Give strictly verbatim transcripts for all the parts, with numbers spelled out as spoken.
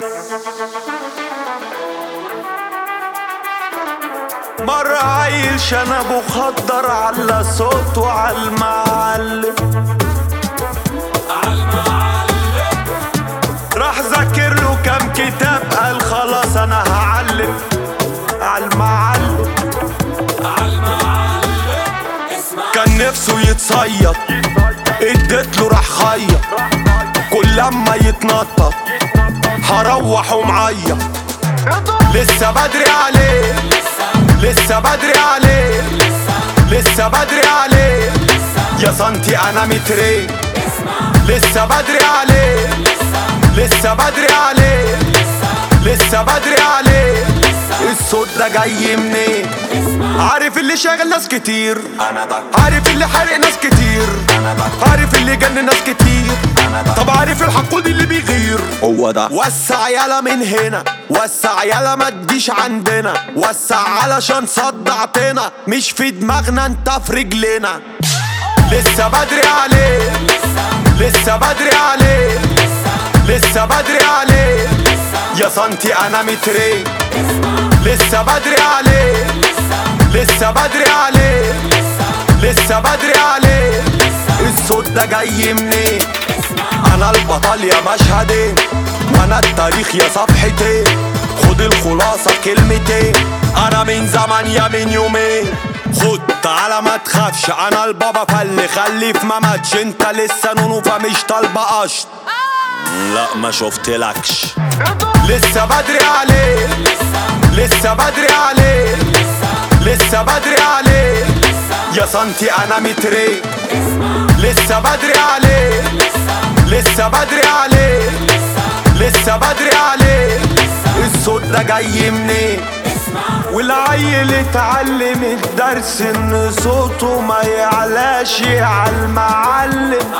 مرة عيل شنبه خضر على صوته عالمعلم عالمعلم راح ذاكر له كام كتاب قال خلاص انا هعلم عالمعلم عالمعلم اسمع. كان نفسه يتصيد اديت له راح خيط كل لما يتنطط هروح ومعيط لسه بدري عليه لسه بدري عليه لسه بدري عليه يا سنتي انا مترين لسه بدري عليه لسه بدري عليه لسه بدري عليه الصوت ده جاي منين؟ عارف اللي شاغل ناس كتير انا ده عارف اللي حارق ناس كتير انا ده عارف اللي جن ناس كتير انا ده طب عارف الحقود اللي بيغير هو ده. وسع يالا من هنا وسع يالا ما تجيش عندنا وسع علشان صدعتنا مش في دماغنا انت في رجلنا لسه بدري عليه لسه بدري عليه لسه بدري عليه يا سنتي انا مترين لسه بدري عليه لسه بدري عليه لسه بدري عليه الصوت ده جاي منين؟ انا البطل يا مشهدين وانا التاريخ يا صفحتين خد الخلاصة كلمتين انا من زمان يا من يومين خد تعالى ما تخافش انا البابا فاللي خليف ما ماتش انت لسه نونو فمش طالبة قشط لا ما شفتلكش لسه بدري عليه لسه بدري عليه لسه بدري عليه يا سنتي انا مترين لسه بدري عليه لسه بدري عليه لسه بدري عليه الصوت ده جاي منين؟ والعيل اتعلم الدرس ان صوته ما يعلاش عالمعلم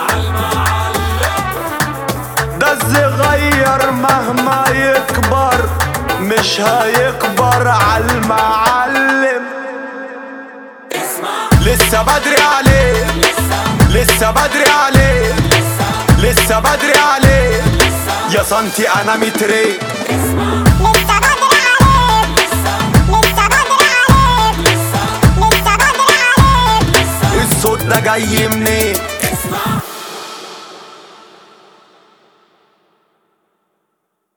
ده الصغير مهما يكبر مش هيكبر عالمعلم لسه بدري عليه لسه بدري عليه لسه بدري عليه يا سنتي انا مترين لسه بدري عليك لسه بدري عليك لسه بدري عليك الصوت ده جاي منين؟